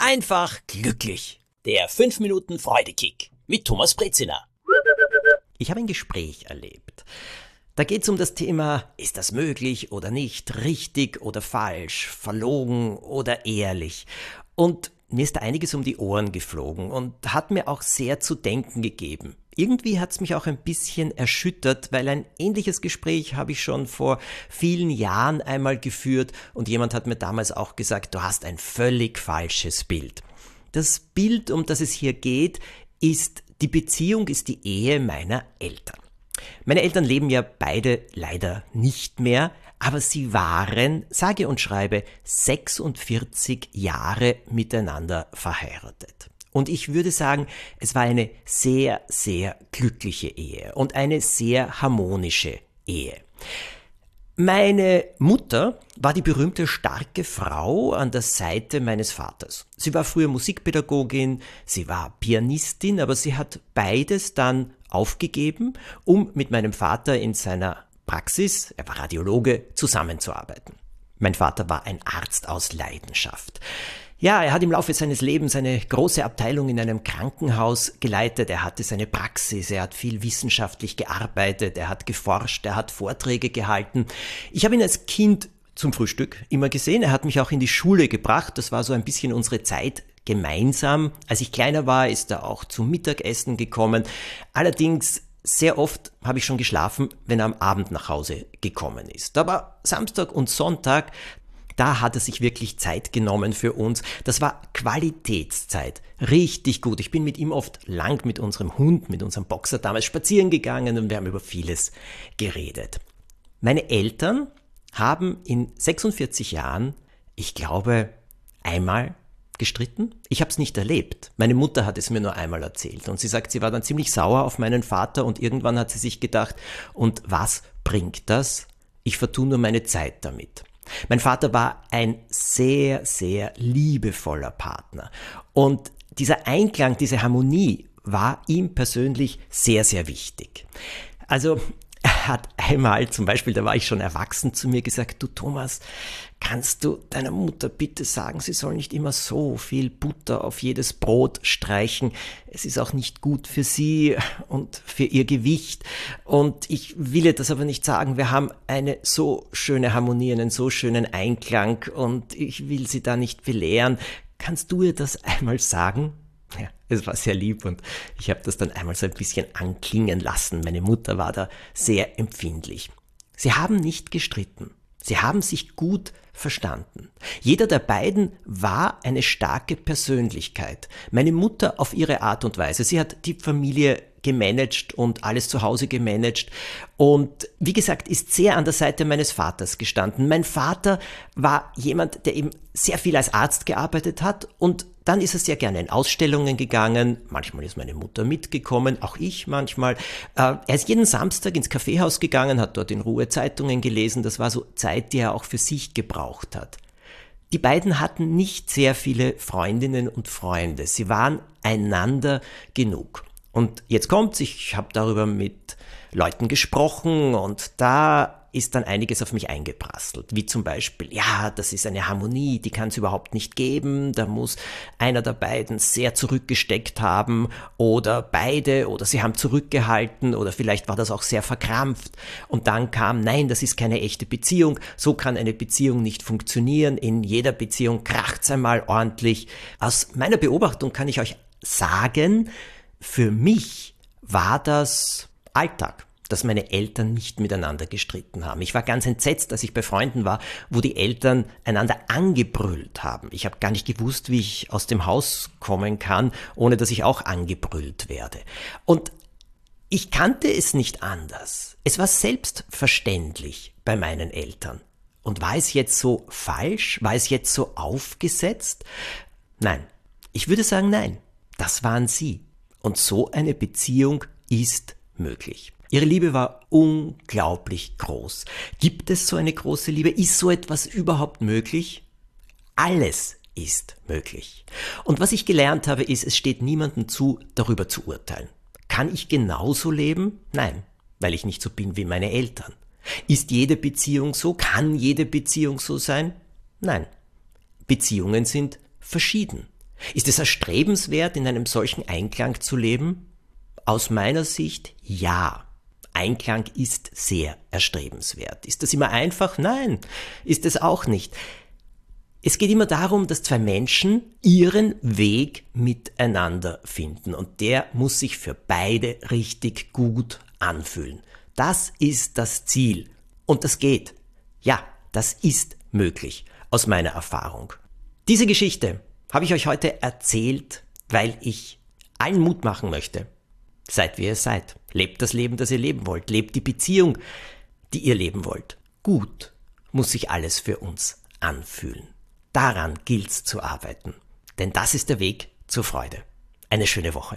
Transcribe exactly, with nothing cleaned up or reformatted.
einfach glücklich. Der fünf Minuten Freudekick mit Thomas Brezina. Ich habe ein Gespräch erlebt. Da geht es um das Thema, ist das möglich oder nicht, richtig oder falsch, verlogen oder ehrlich. Und mir ist da einiges um die Ohren geflogen und hat mir auch sehr zu denken gegeben. Irgendwie hat es mich auch ein bisschen erschüttert, weil ein ähnliches Gespräch habe ich schon vor vielen Jahren einmal geführt und jemand hat mir damals auch gesagt, du hast ein völlig falsches Bild. Das Bild, um das es hier geht, ist die Beziehung, ist die Ehe meiner Eltern. Meine Eltern leben ja beide leider nicht mehr, aber sie waren, sage und schreibe, sechsundvierzig Jahre miteinander verheiratet. Und ich würde sagen, es war eine sehr, sehr glückliche Ehe und eine sehr harmonische Ehe. Meine Mutter war die berühmte starke Frau an der Seite meines Vaters. Sie war früher Musikpädagogin, sie war Pianistin, aber sie hat beides dann aufgegeben, um mit meinem Vater in seiner Praxis, er war Radiologe, zusammenzuarbeiten. Mein Vater war ein Arzt aus Leidenschaft. Ja, er hat im Laufe seines Lebens eine große Abteilung in einem Krankenhaus geleitet. Er hatte seine Praxis, er hat viel wissenschaftlich gearbeitet, er hat geforscht, er hat Vorträge gehalten. Ich habe ihn als Kind zum Frühstück immer gesehen. Er hat mich auch in die Schule gebracht. Das war so ein bisschen unsere Zeit gemeinsam. Als ich kleiner war, ist er auch zum Mittagessen gekommen. Allerdings sehr oft habe ich schon geschlafen, wenn er am Abend nach Hause gekommen ist. Aber Samstag und Sonntag, da hat er sich wirklich Zeit genommen für uns. Das war Qualitätszeit. Richtig gut. Ich bin mit ihm oft lang mit unserem Hund, mit unserem Boxer damals spazieren gegangen und wir haben über vieles geredet. Meine Eltern haben in sechsundvierzig Jahren, ich glaube, einmal gestritten. Ich habe es nicht erlebt. Meine Mutter hat es mir nur einmal erzählt und sie sagt, sie war dann ziemlich sauer auf meinen Vater und irgendwann hat sie sich gedacht, und was bringt das? Ich vertue nur meine Zeit damit. Mein Vater war ein sehr, sehr liebevoller Partner und dieser Einklang, diese Harmonie war ihm persönlich sehr, sehr wichtig. Also er hat einmal, zum Beispiel, da war ich schon erwachsen, zu mir gesagt, du Thomas, kannst du deiner Mutter bitte sagen, sie soll nicht immer so viel Butter auf jedes Brot streichen. Es ist auch nicht gut für sie und für ihr Gewicht. Und ich will ihr das aber nicht sagen. Wir haben eine so schöne Harmonie, einen so schönen Einklang und ich will sie da nicht belehren. Kannst du ihr das einmal sagen? Ja, es war sehr lieb und ich habe das dann einmal so ein bisschen anklingen lassen. Meine Mutter war da sehr empfindlich. Sie haben nicht gestritten. Sie haben sich gut verstanden. Jeder der beiden war eine starke Persönlichkeit. Meine Mutter auf ihre Art und Weise. Sie hat die Familie gemanagt und alles zu Hause gemanagt und wie gesagt, ist sehr an der Seite meines Vaters gestanden. Mein Vater war jemand, der eben sehr viel als Arzt gearbeitet hat und dann ist er sehr gerne in Ausstellungen gegangen. Manchmal ist meine Mutter mitgekommen, auch ich manchmal. Er ist jeden Samstag ins Kaffeehaus gegangen, hat dort in Ruhe Zeitungen gelesen. Das war so Zeit, die er auch für sich gebraucht hat. Die beiden hatten nicht sehr viele Freundinnen und Freunde. Sie waren einander genug. Und jetzt kommt's, ich habe darüber mit Leuten gesprochen und da ist dann einiges auf mich eingeprasselt, wie zum Beispiel, ja, das ist eine Harmonie, die kann es überhaupt nicht geben, da muss einer der beiden sehr zurückgesteckt haben oder beide oder sie haben zurückgehalten oder vielleicht war das auch sehr verkrampft und dann kam, nein, das ist keine echte Beziehung, so kann eine Beziehung nicht funktionieren, in jeder Beziehung kracht's einmal ordentlich. Aus meiner Beobachtung kann ich euch sagen, für mich war das Alltag, dass meine Eltern nicht miteinander gestritten haben. Ich war ganz entsetzt, als ich bei Freunden war, wo die Eltern einander angebrüllt haben. Ich habe gar nicht gewusst, wie ich aus dem Haus kommen kann, ohne dass ich auch angebrüllt werde. Und ich kannte es nicht anders. Es war selbstverständlich bei meinen Eltern. Und war es jetzt so falsch? War es jetzt so aufgesetzt? Nein. Ich würde sagen, nein. Das waren sie. Und so eine Beziehung ist möglich. Ihre Liebe war unglaublich groß. Gibt es so eine große Liebe? Ist so etwas überhaupt möglich? Alles ist möglich. Und was ich gelernt habe, ist, es steht niemandem zu, darüber zu urteilen. Kann ich genauso leben? Nein, weil ich nicht so bin wie meine Eltern. Ist jede Beziehung so? Kann jede Beziehung so sein? Nein. Beziehungen sind verschieden. Ist es erstrebenswert, in einem solchen Einklang zu leben? Aus meiner Sicht ja. Einklang ist sehr erstrebenswert. Ist das immer einfach? Nein, ist es auch nicht. Es geht immer darum, dass zwei Menschen ihren Weg miteinander finden und der muss sich für beide richtig gut anfühlen. Das ist das Ziel und das geht. Ja, das ist möglich aus meiner Erfahrung. Diese Geschichte habe ich euch heute erzählt, weil ich allen Mut machen möchte. Seid wie ihr seid. Lebt das Leben, das ihr leben wollt. Lebt die Beziehung, die ihr leben wollt. Gut muss sich alles für uns anfühlen. Daran gilt's zu arbeiten. Denn das ist der Weg zur Freude. Eine schöne Woche.